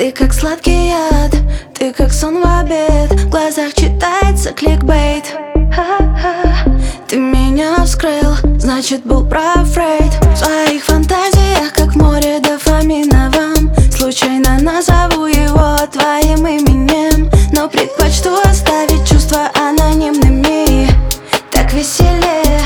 Ты как сладкий яд, ты как сон в обед. В глазах читается кликбейт. Ты меня вскрыл, значит был прав Фрейд. В своих фантазиях, как в море дофаминовом, случайно назову его твоим именем, но предпочту оставить чувства анонимными. Так веселее.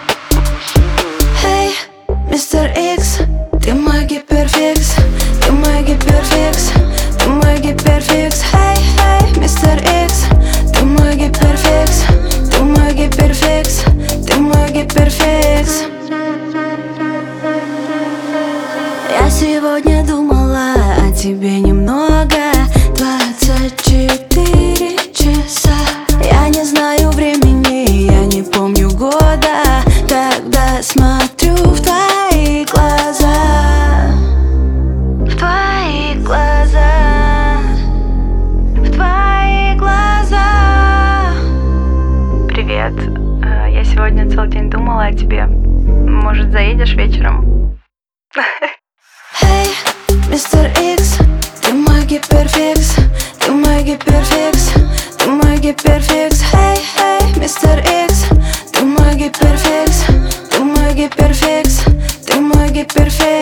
Эй, мистер Икс, ты мой гиперфикс, ты мой гиперфикс, ты мой гиперфикс. Эй, эй, мистер Икс, ты мой гиперфикс, ты мой гиперфикс, ты мой гиперфикс. Я сегодня думала о тебе немного. 24 часа. Я не знаю времени, я не помню года, когда смотрю в твои глаза. В твои глаза. В твои глаза. Привет. Я сегодня целый день думала о тебе. Может, заедешь вечером? Эй, мистер Икс, ты мой гиперфикс, ты мой гиперфикс, ты мой гиперфикс. Эй, эй, мистер Икс, ты мой гиперфикс, ты мой гиперфикс, ты мой гиперфикс.